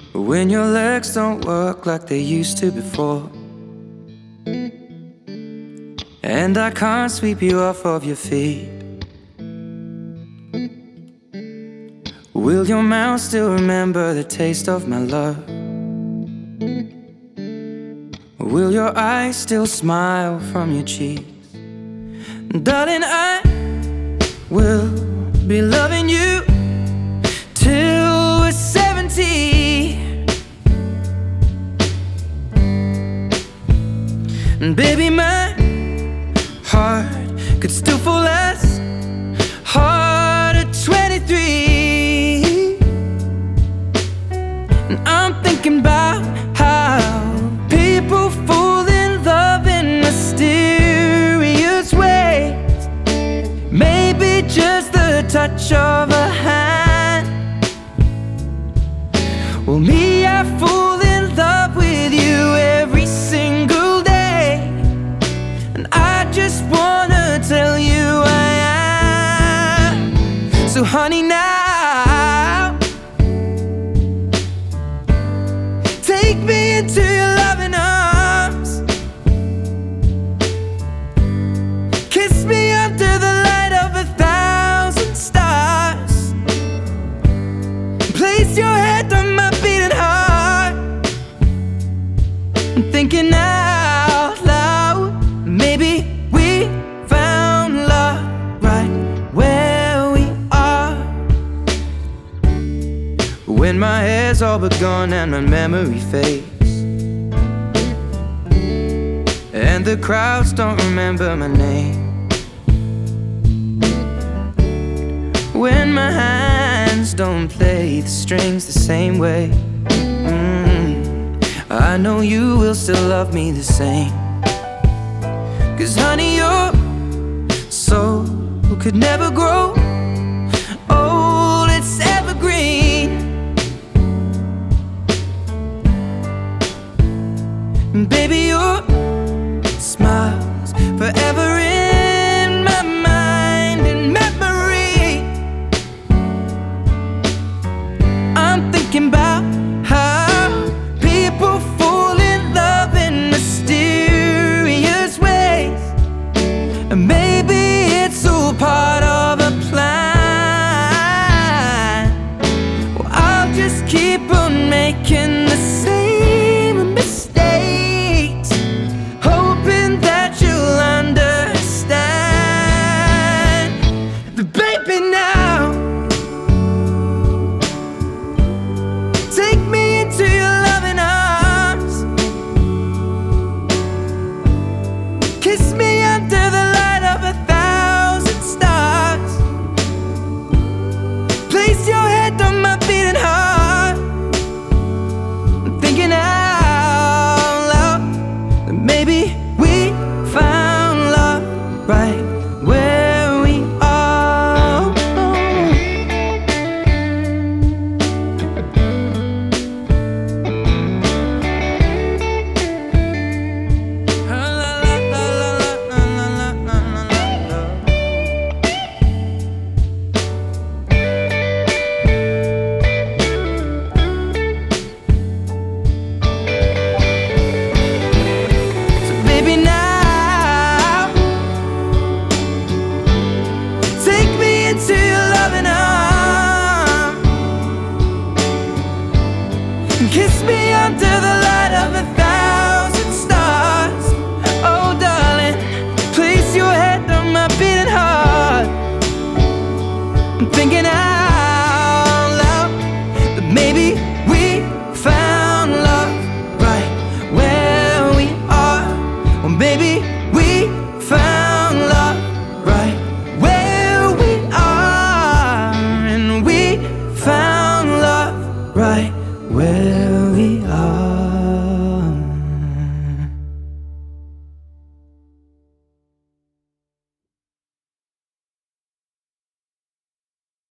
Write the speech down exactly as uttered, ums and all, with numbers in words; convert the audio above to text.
When your legs don't work like they used to before, and I can't sweep you off of your feet, will your mouth still remember the taste of my love? Will your eyes still smile from your cheeks? Darling, I will be loving you till we're seventy. And baby, my heart could still fall as hard at twenty-three. And I'm thinking about how people fall in love in mysterious ways. Maybe just the touch of a hand. Well, me, I fall in love with you every single day, and I just wanna tell you I am. So honey, now take me into your loving arms. Kiss me under the light of a thousand stars. Place your head on my beating heart. I'm thinking out loud, maybe we found love right where we are. When my hair's all but gone and my memory fades, and the crowds don't remember my name, when my hands don't play the strings the same way, mm, I know you will still love me the same. 'Cause honey, your soul could never grow old, it's evergreen. And baby, your smile's forever in my mind and memory. I'm thinking about how people fall in love in mysterious ways, and maybe it's all part of a plan. Well, I'll just keep on making the same mistakes, hoping that you'll understand. But baby, now take me into your loving arms. Kiss me under the light of a thousand stars. Place your head on my beating heart. I'm thinking out loud that maybe we found love right where we are. So baby, now take me into your loving arms. Kiss me under the light of a thousand stars. Oh darling, place your head on my beating heart. I'm thinking out loud that maybe we found love right where we are. Or maybe we found love right where we are. And we found love right where we are.